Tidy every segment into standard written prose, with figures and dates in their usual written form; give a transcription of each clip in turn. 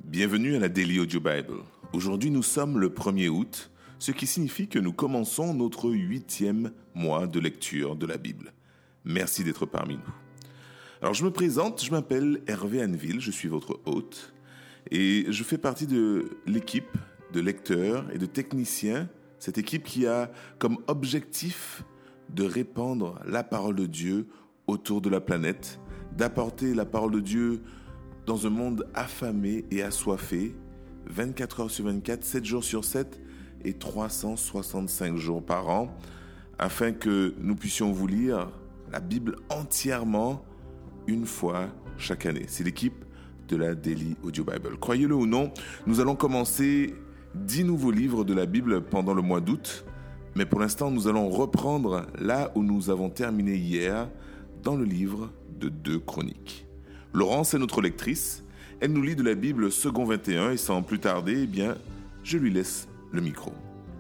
Bienvenue à la Daily Audio Bible. Aujourd'hui, nous sommes le 1er août, ce qui signifie que nous commençons notre 8e mois de lecture de la Bible. Merci d'être parmi nous. Alors, je me présente, je m'appelle Hervé Anneville, je suis votre hôte et je fais partie de l'équipe de lecteurs et de techniciens, cette équipe qui a comme objectif de répandre la parole de Dieu autour de la planète, d'apporter la parole de Dieu dans un monde affamé et assoiffé, 24 heures sur 24, 7 jours sur 7 et 365 jours par an, afin que nous puissions vous lire la Bible entièrement une fois chaque année. C'est l'équipe de la Daily Audio Bible. Croyez-le ou non, nous allons commencer 10 nouveaux livres de la Bible pendant le mois d'août, mais pour l'instant, nous allons reprendre là où nous avons terminé hier, dans le livre de 2 Chroniques. Laurence est notre lectrice, elle nous lit de la Bible second 21 et sans plus tarder, je lui laisse le micro.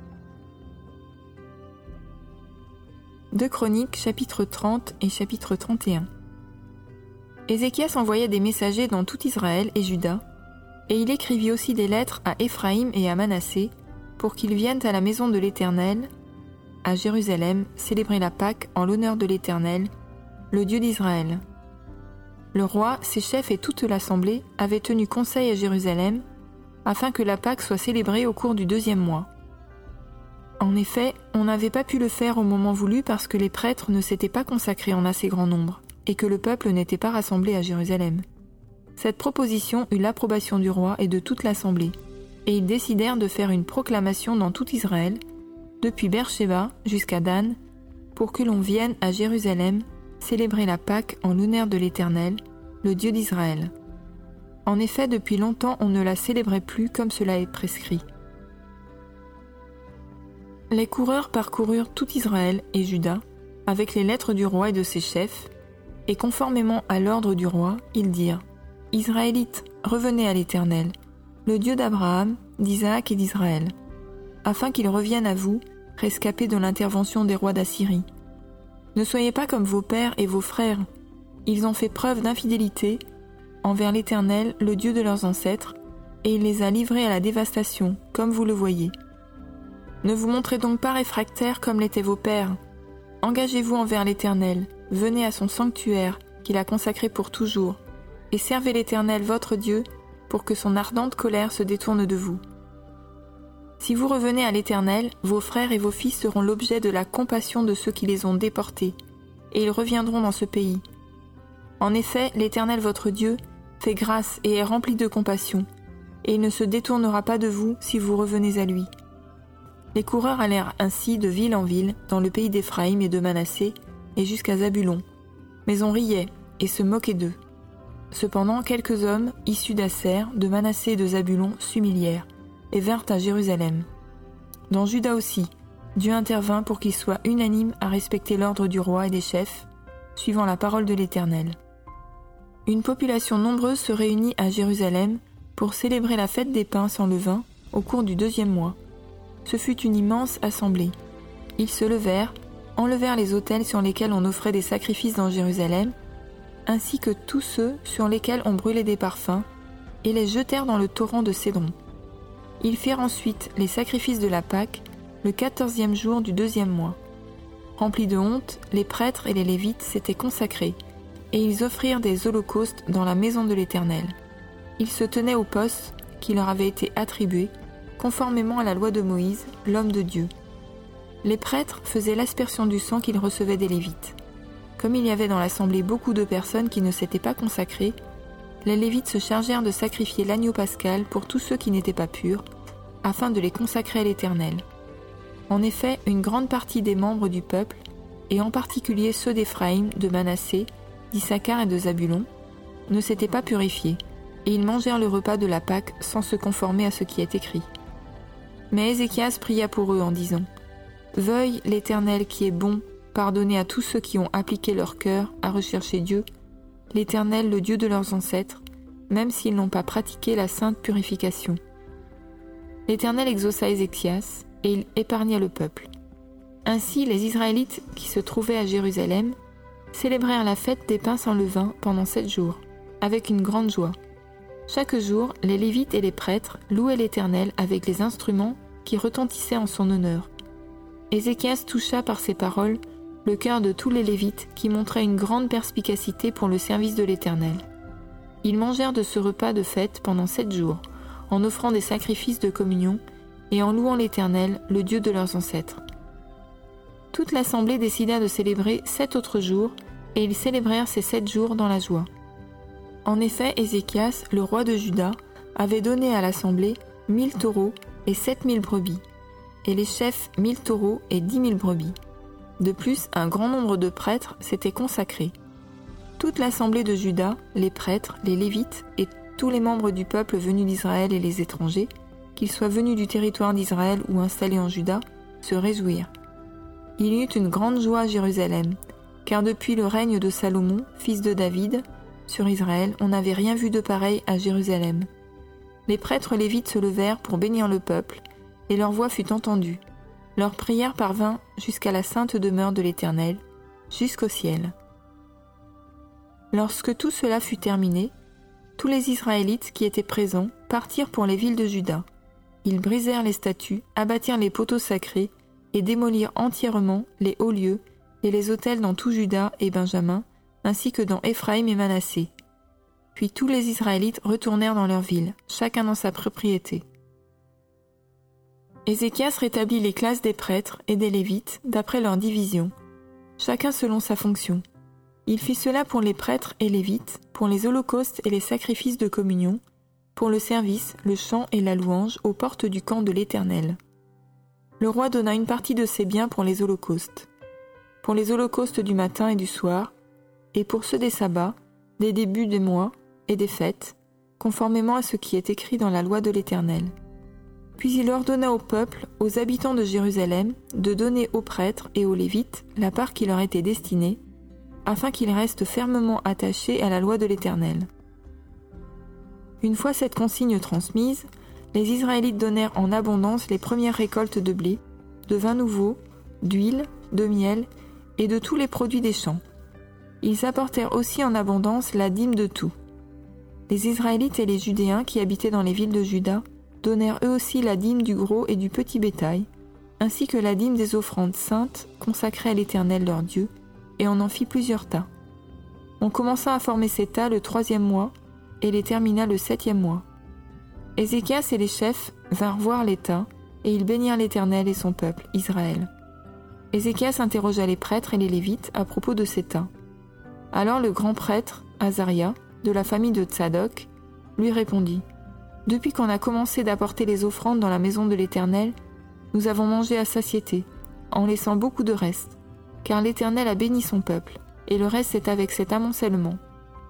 2 Chroniques, chapitre 30 et chapitre 31. Ézéchias envoya des messagers dans tout Israël et Juda, et il écrivit aussi des lettres à Éphraïm et à Manassé, pour qu'ils viennent à la maison de l'Éternel, à Jérusalem, célébrer la Pâque en l'honneur de l'Éternel, le Dieu d'Israël. Le roi, ses chefs et toute l'assemblée avaient tenu conseil à Jérusalem, afin que la Pâque soit célébrée au cours du 2e mois. En effet, on n'avait pas pu le faire au moment voulu parce que les prêtres ne s'étaient pas consacrés en assez grand nombre, et que le peuple n'était pas rassemblé à Jérusalem. Cette proposition eut l'approbation du roi et de toute l'assemblée, et ils décidèrent de faire une proclamation dans tout Israël, depuis Beersheba jusqu'à Dan, pour que l'on vienne à Jérusalem célébrer la Pâque en l'honneur de l'Éternel, le Dieu d'Israël. En effet, depuis longtemps, on ne la célébrait plus comme cela est prescrit. Les coureurs parcoururent tout Israël et Juda, avec les lettres du roi et de ses chefs, et conformément à l'ordre du roi, ils dirent « Israélites, revenez à l'Éternel, le Dieu d'Abraham, d'Isaac et d'Israël, afin qu'il revienne à vous, rescapés de l'intervention des rois d'Assyrie. Ne soyez pas comme vos pères et vos frères. Ils ont fait preuve d'infidélité envers l'Éternel, le Dieu de leurs ancêtres, et il les a livrés à la dévastation, comme vous le voyez. Ne vous montrez donc pas réfractaires comme l'étaient vos pères. Engagez-vous envers l'Éternel, venez à son sanctuaire, qu'il a consacré pour toujours, et servez l'Éternel votre Dieu, pour que son ardente colère se détourne de vous. Si vous revenez à l'Éternel, vos frères et vos fils seront l'objet de la compassion de ceux qui les ont déportés, et ils reviendront dans ce pays. En effet, l'Éternel votre Dieu fait grâce et est rempli de compassion, et il ne se détournera pas de vous si vous revenez à lui. Les coureurs allèrent ainsi de ville en ville, dans le pays d'Éphraïm et de Manassé, et jusqu'à Zabulon. Mais on riait et se moquait d'eux. Cependant, quelques hommes, issus d'Asser, de Manassé et de Zabulon, s'humilièrent, et vinrent à Jérusalem. Dans Juda aussi, Dieu intervint pour qu'il soit unanime à respecter l'ordre du roi et des chefs, suivant la parole de l'Éternel. Une population nombreuse se réunit à Jérusalem pour célébrer la fête des pains sans levain au cours du 2e mois. Ce fut une immense assemblée. Ils se levèrent, enlevèrent les autels sur lesquels on offrait des sacrifices dans Jérusalem, ainsi que tous ceux sur lesquels on brûlait des parfums, et les jetèrent dans le torrent de Cédron. Ils firent ensuite les sacrifices de la Pâque, le 14e jour du 2e mois. Remplis de honte, les prêtres et les Lévites s'étaient consacrés, et ils offrirent des holocaustes dans la maison de l'Éternel. Ils se tenaient au poste qui leur avait été attribué, conformément à la loi de Moïse, l'homme de Dieu. Les prêtres faisaient l'aspersion du sang qu'ils recevaient des Lévites. Comme il y avait dans l'assemblée beaucoup de personnes qui ne s'étaient pas consacrées, les Lévites se chargèrent de sacrifier l'agneau pascal pour tous ceux qui n'étaient pas purs, afin de les consacrer à l'Éternel. En effet, une grande partie des membres du peuple, et en particulier ceux d'Éphraïm, de Manassé, d'Issachar et de Zabulon, ne s'étaient pas purifiés, et ils mangèrent le repas de la Pâque sans se conformer à ce qui est écrit. Mais Ézéchias pria pour eux en disant « Veuille l'Éternel qui est bon pardonner à tous ceux qui ont appliqué leur cœur à rechercher Dieu, l'Éternel, le Dieu de leurs ancêtres, même s'ils n'ont pas pratiqué la sainte purification. » L'Éternel exauça Ézéchias, et il épargna le peuple. Ainsi, les Israélites qui se trouvaient à Jérusalem célébrèrent la fête des pains sans levain pendant 7 jours, avec une grande joie. Chaque jour, les Lévites et les prêtres louaient l'Éternel avec les instruments qui retentissaient en son honneur. Ézéchias toucha par ses paroles le cœur de tous les Lévites qui montraient une grande perspicacité pour le service de l'Éternel. Ils mangèrent de ce repas de fête pendant 7 jours, en offrant des sacrifices de communion et en louant l'Éternel, le Dieu de leurs ancêtres. Toute l'assemblée décida de célébrer 7 autres jours, et ils célébrèrent ces 7 jours dans la joie. En effet, Ézéchias, le roi de Juda, avait donné à l'assemblée 1000 taureaux et 7000 brebis, et les chefs 1000 taureaux et 10 000 brebis. De plus, un grand nombre de prêtres s'étaient consacrés. Toute l'assemblée de Juda, les prêtres, les Lévites et tous les membres du peuple venus d'Israël et les étrangers, qu'ils soient venus du territoire d'Israël ou installés en Juda, se réjouirent. Il y eut une grande joie à Jérusalem, car depuis le règne de Salomon, fils de David, sur Israël, on n'avait rien vu de pareil à Jérusalem. Les prêtres lévites se levèrent pour bénir le peuple, et leur voix fut entendue. Leur prière parvint jusqu'à la sainte demeure de l'Éternel, jusqu'au ciel. Lorsque tout cela fut terminé, tous les Israélites qui étaient présents partirent pour les villes de Juda. Ils brisèrent les statues, abattirent les poteaux sacrés et démolirent entièrement les hauts lieux et les autels dans tout Juda et Benjamin, ainsi que dans Éphraïm et Manassé. Puis tous les Israélites retournèrent dans leur ville, chacun dans sa propriété. Ézéchias rétablit les classes des prêtres et des Lévites d'après leur division, chacun selon sa fonction. Il fit cela pour les prêtres et Lévites, pour les holocaustes et les sacrifices de communion, pour le service, le chant et la louange aux portes du camp de l'Éternel. Le roi donna une partie de ses biens pour les holocaustes du matin et du soir, et pour ceux des sabbats, des débuts des mois et des fêtes, conformément à ce qui est écrit dans la loi de l'Éternel. Puis il ordonna au peuple, aux habitants de Jérusalem, de donner aux prêtres et aux Lévites la part qui leur était destinée, afin qu'ils restent fermement attachés à la loi de l'Éternel. Une fois cette consigne transmise, les Israélites donnèrent en abondance les premières récoltes de blé, de vin nouveau, d'huile, de miel et de tous les produits des champs. Ils apportèrent aussi en abondance la dîme de tout. Les Israélites et les Judéens qui habitaient dans les villes de Juda donnèrent eux aussi la dîme du gros et du petit bétail, ainsi que la dîme des offrandes saintes consacrées à l'Éternel leur Dieu, et on en fit plusieurs tas. On commença à former ces tas le 3e mois, et les termina le 7e mois. Ézéchias et les chefs vinrent voir les tas, et ils bénirent l'Éternel et son peuple, Israël. Ézéchias interrogea les prêtres et les Lévites à propos de ces tas. Alors le grand prêtre, Azaria, de la famille de Tsadok, lui répondit : « Depuis qu'on a commencé d'apporter les offrandes dans la maison de l'Éternel, nous avons mangé à satiété, en laissant beaucoup de reste, car l'Éternel a béni son peuple, et le reste est avec cet amoncellement. »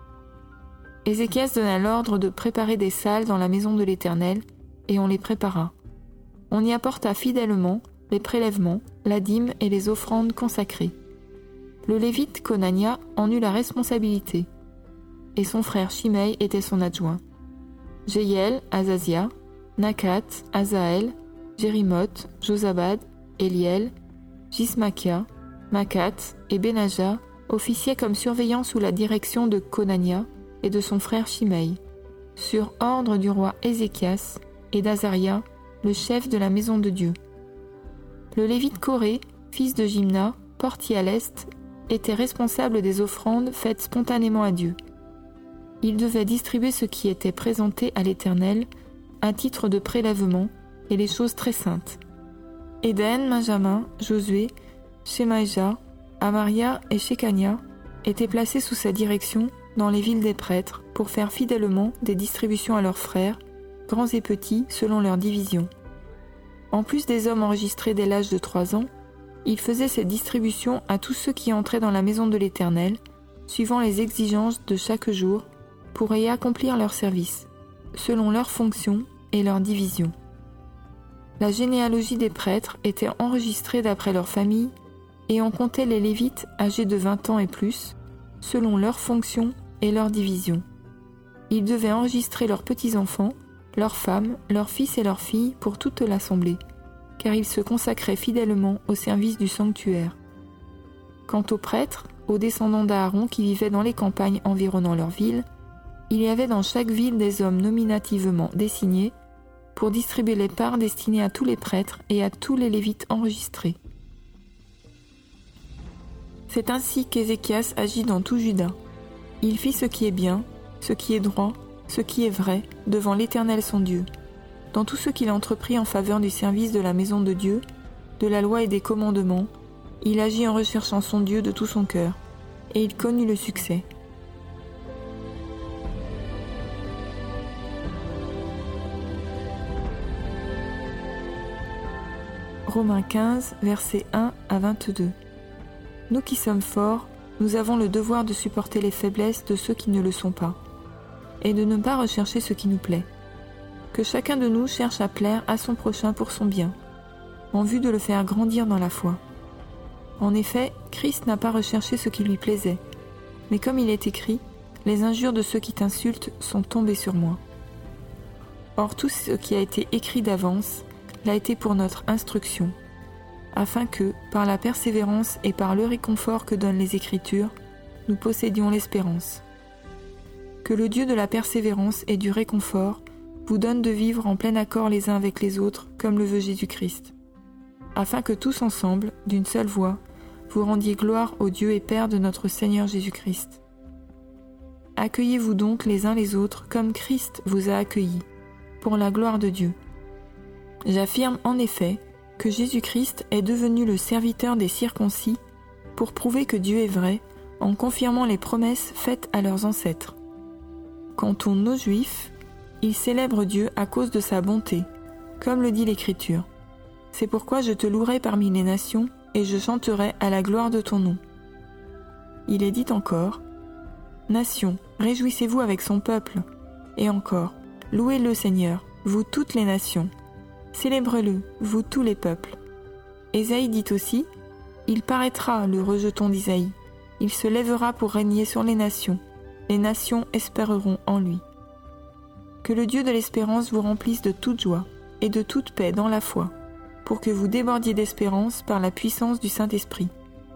Ézéchias donna l'ordre de préparer des salles dans la maison de l'Éternel, et on les prépara. On y apporta fidèlement les prélèvements, la dîme et les offrandes consacrées. Le Lévite Conania en eut la responsabilité, et son frère Shimei était son adjoint. Jéhiel, Azazia, Nakat, Azaël, Jérimoth, Josabad, Eliel, Jismakia, Makat et Benaja officiaient comme surveillants sous la direction de Conania et de son frère Shimei, sur ordre du roi Ézéchias et d'Azaria, le chef de la maison de Dieu. Le Lévite Coré, fils de Jimna, portier à l'est, était responsable des offrandes faites spontanément à Dieu. Il devait distribuer ce qui était présenté à l'Éternel à titre de prélèvement et les choses très saintes. Éden, Benjamin, Josué, Shemaïja, Amaria et Shekania étaient placés sous sa direction dans les villes des prêtres pour faire fidèlement des distributions à leurs frères, grands et petits, selon leur division. En plus des hommes enregistrés dès l'âge de 3 ans, il faisait cette distribution à tous ceux qui entraient dans la maison de l'Éternel, suivant les exigences de chaque jour, pour y accomplir leur service, selon leurs fonctions et leur division. La généalogie des prêtres était enregistrée d'après leur famille, et on comptait les Lévites âgés de 20 ans et plus, selon leurs fonctions et leur division. Ils devaient enregistrer leurs petits-enfants, leurs femmes, leurs fils et leurs filles pour toute l'assemblée, car ils se consacraient fidèlement au service du sanctuaire. Quant aux prêtres, aux descendants d'Aaron qui vivaient dans les campagnes environnant leur ville, Il y avait dans chaque ville des hommes nominativement désignés pour distribuer les parts destinées à tous les prêtres et à tous les Lévites enregistrés. C'est ainsi qu'Ézéchias agit dans tout Juda. Il fit ce qui est bien, ce qui est droit, ce qui est vrai, devant l'Éternel son Dieu. Dans tout ce qu'il entreprit en faveur du service de la maison de Dieu, de la loi et des commandements, il agit en recherchant son Dieu de tout son cœur, et il connut le succès. Romains 15, versets 1 à 22. Nous qui sommes forts, nous avons le devoir de supporter les faiblesses de ceux qui ne le sont pas, et de ne pas rechercher ce qui nous plaît. Que chacun de nous cherche à plaire à son prochain pour son bien, en vue de le faire grandir dans la foi. En effet, Christ n'a pas recherché ce qui lui plaisait, mais comme il est écrit, les injures de ceux qui t'insultent sont tombées sur moi. Or tout ce qui a été écrit d'avance l'a été pour notre instruction, afin que, par la persévérance et par le réconfort que donnent les Écritures, nous possédions l'espérance. Que le Dieu de la persévérance et du réconfort vous donne de vivre en plein accord les uns avec les autres, comme le veut Jésus-Christ, afin que tous ensemble, d'une seule voix, vous rendiez gloire au Dieu et Père de notre Seigneur Jésus-Christ. Accueillez-vous donc les uns les autres comme Christ vous a accueillis, pour la gloire de Dieu. J'affirme en effet que Jésus-Christ est devenu le serviteur des circoncis pour prouver que Dieu est vrai en confirmant les promesses faites à leurs ancêtres. Quant aux non-juifs, ils célèbrent Dieu à cause de sa bonté, comme le dit l'Écriture. C'est pourquoi je te louerai parmi les nations et je chanterai à la gloire de ton nom. Il est dit encore, « Nations, réjouissez-vous avec son peuple. » Et encore, « Louez le Seigneur, vous toutes les nations. Célébrez-le, vous tous les peuples. » Ésaïe dit aussi, « Il paraîtra le rejeton d'Isaïe. Il se lèvera pour régner sur les nations. Les nations espéreront en lui. » Que le Dieu de l'espérance vous remplisse de toute joie et de toute paix dans la foi, pour que vous débordiez d'espérance par la puissance du Saint-Esprit.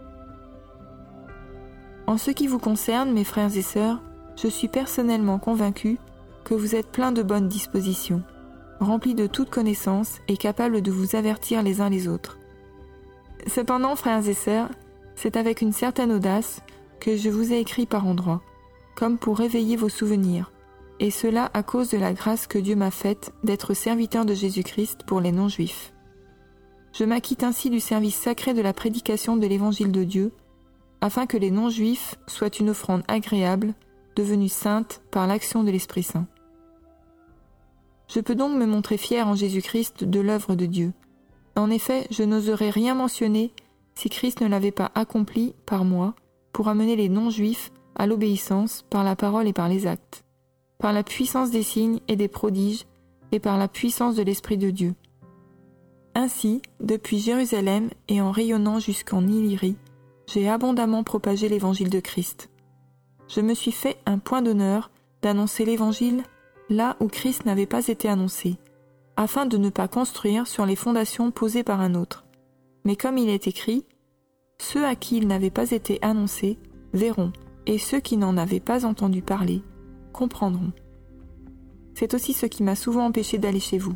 En ce qui vous concerne, mes frères et sœurs, je suis personnellement convaincu que vous êtes pleins de bonnes dispositions, remplis de toute connaissance et capables de vous avertir les uns les autres. Cependant, frères et sœurs, c'est avec une certaine audace que je vous ai écrit par endroits, comme pour réveiller vos souvenirs, et cela à cause de la grâce que Dieu m'a faite d'être serviteur de Jésus-Christ pour les non-juifs. Je m'acquitte ainsi du service sacré de la prédication de l'Évangile de Dieu, afin que les non-juifs soient une offrande agréable, devenue sainte par l'action de l'Esprit Saint. Je peux donc me montrer fier en Jésus-Christ de l'œuvre de Dieu. En effet, je n'oserais rien mentionner si Christ ne l'avait pas accompli par moi pour amener les non-juifs à l'obéissance par la parole et par les actes, par la puissance des signes et des prodiges et par la puissance de l'Esprit de Dieu. Ainsi, depuis Jérusalem et en rayonnant jusqu'en Illyrie, j'ai abondamment propagé l'Évangile de Christ. Je me suis fait un point d'honneur d'annoncer l'Évangile là où Christ n'avait pas été annoncé, afin de ne pas construire sur les fondations posées par un autre. Mais comme il est écrit, ceux à qui il n'avait pas été annoncé verront, et ceux qui n'en avaient pas entendu parler comprendront. C'est aussi ce qui m'a souvent empêché d'aller chez vous.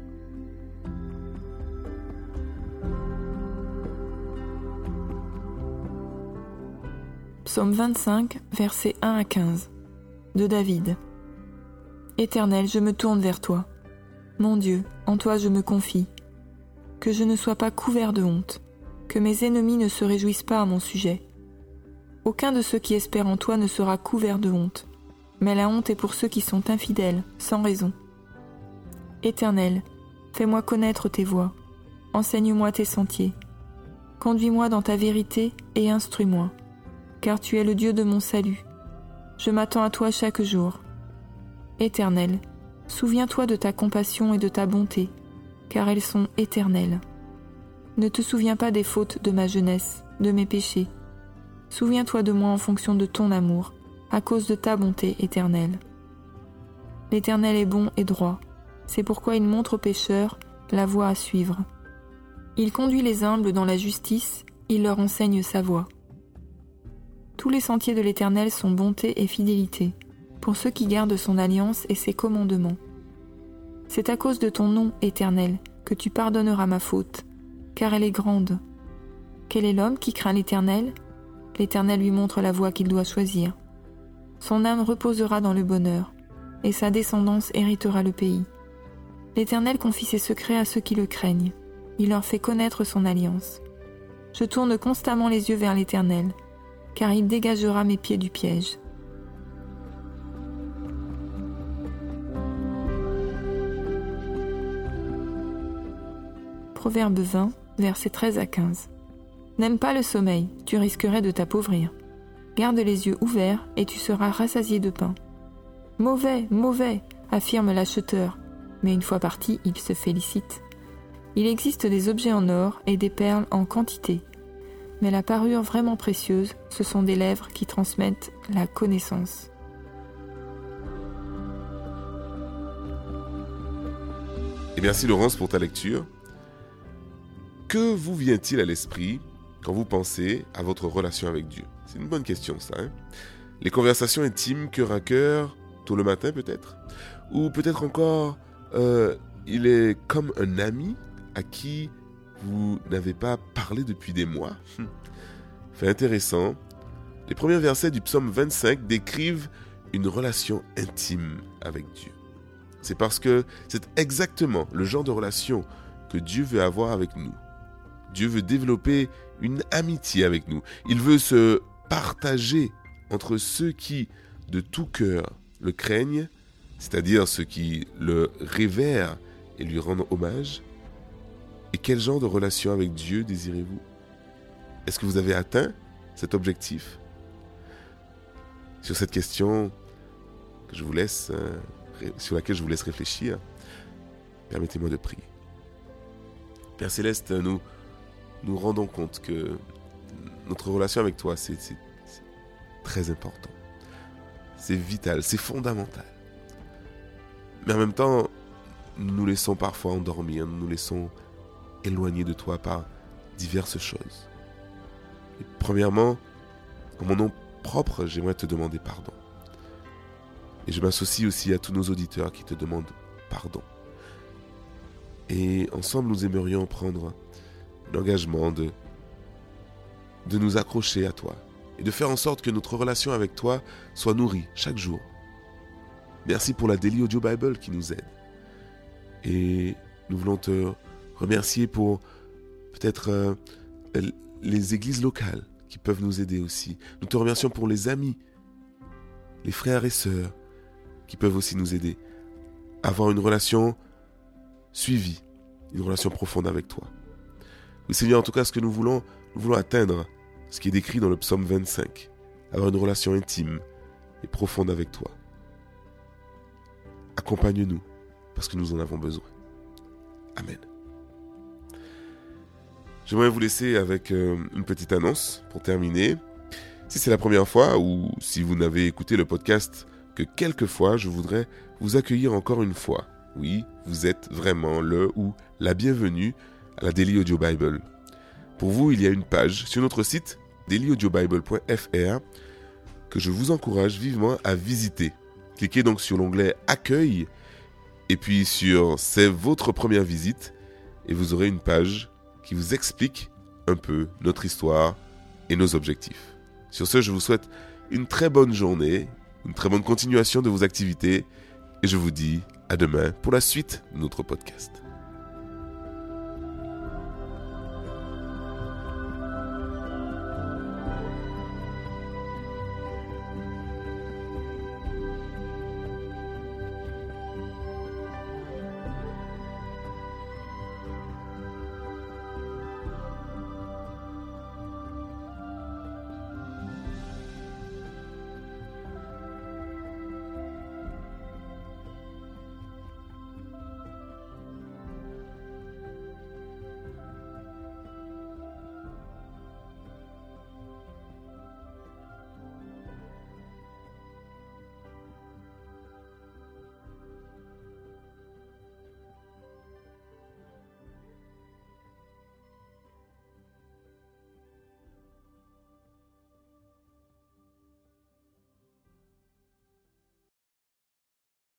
Psaume 25, versets 1 à 15, de David. Éternel, je me tourne vers toi. Mon Dieu, en toi je me confie. Que je ne sois pas couvert de honte, que mes ennemis ne se réjouissent pas à mon sujet. Aucun de ceux qui espèrent en toi ne sera couvert de honte, mais la honte est pour ceux qui sont infidèles, sans raison. Éternel, fais-moi connaître tes voies, enseigne-moi tes sentiers. Conduis-moi dans ta vérité et instruis-moi, car tu es le Dieu de mon salut. Je m'attends à toi chaque jour. Éternel, souviens-toi de ta compassion et de ta bonté, car elles sont éternelles. Ne te souviens pas des fautes de ma jeunesse, de mes péchés. Souviens-toi de moi en fonction de ton amour, à cause de ta bonté éternelle. L'Éternel est bon et droit, c'est pourquoi il montre aux pécheurs la voie à suivre. Il conduit les humbles dans la justice, il leur enseigne sa voie. Tous les sentiers de l'Éternel sont bonté et fidélité, pour ceux qui gardent son alliance et ses commandements. C'est à cause de ton nom, Éternel, que tu pardonneras ma faute, car elle est grande. Quel est l'homme qui craint l'Éternel ? L'Éternel lui montre la voie qu'il doit choisir. Son âme reposera dans le bonheur, et sa descendance héritera le pays. L'Éternel confie ses secrets à ceux qui le craignent. Il leur fait connaître son alliance. Je tourne constamment les yeux vers l'Éternel, car il dégagera mes pieds du piège. Proverbe 20, versets 13 à 15. N'aime pas le sommeil, tu risquerais de t'appauvrir. Garde les yeux ouverts et tu seras rassasié de pain. Mauvais, mauvais, affirme l'acheteur, mais une fois parti, il se félicite. Il existe des objets en or et des perles en quantité, mais la parure vraiment précieuse, ce sont des lèvres qui transmettent la connaissance. Et merci Laurence pour ta lecture. Que vous vient-il à l'esprit quand vous pensez à votre relation avec Dieu ? C'est une bonne question ça. Les conversations intimes cœur à cœur, tôt le matin peut-être ? Ou peut-être encore, il est comme un ami à qui vous n'avez pas parlé depuis des mois. Fait intéressant. Les premiers versets du psaume 25 décrivent une relation intime avec Dieu. C'est parce que c'est exactement le genre de relation que Dieu veut avoir avec nous. Dieu veut développer une amitié avec nous. Il veut se partager entre ceux qui, de tout cœur, le craignent, c'est-à-dire ceux qui le révèrent et lui rendent hommage. Et quel genre de relation avec Dieu désirez-vous ? Est-ce que vous avez atteint cet objectif ? Sur cette question que je vous laisse, sur laquelle je vous laisse réfléchir, permettez-moi de prier. Père Céleste, nous rendons compte que notre relation avec toi, c'est très important. C'est vital, c'est fondamental. Mais en même temps, nous nous laissons parfois endormir, nous nous laissons éloigner de toi par diverses choses. Et premièrement, en mon nom propre, j'aimerais te demander pardon. Et je m'associe aussi à tous nos auditeurs qui te demandent pardon. Et ensemble, nous aimerions prendre l'engagement de nous accrocher à toi et de faire en sorte que notre relation avec toi soit nourrie chaque jour. Merci pour la Daily Audio Bible qui nous aide. Et nous voulons te remercier pour peut-être les églises locales qui peuvent nous aider aussi. Nous te remercions pour les amis, les frères et sœurs qui peuvent aussi nous aider à avoir une relation suivie, une relation profonde avec toi. Oui Seigneur, en tout cas, ce que nous voulons atteindre, ce qui est décrit dans le psaume 25, avoir une relation intime et profonde avec toi. Accompagne-nous, parce que nous en avons besoin. Amen. J'aimerais vous laisser avec une petite annonce pour terminer. Si c'est la première fois ou si vous n'avez écouté le podcast que quelques fois, je voudrais vous accueillir encore une fois. Oui, vous êtes vraiment le ou la bienvenue à la Daily Audio Bible. Pour vous, il y a une page sur notre site dailyaudiobible.fr que je vous encourage vivement à visiter. Cliquez donc sur l'onglet Accueil et puis sur C'est votre première visite et vous aurez une page qui vous explique un peu notre histoire et nos objectifs. Sur ce, je vous souhaite une très bonne journée, une très bonne continuation de vos activités et je vous dis à demain pour la suite de notre podcast.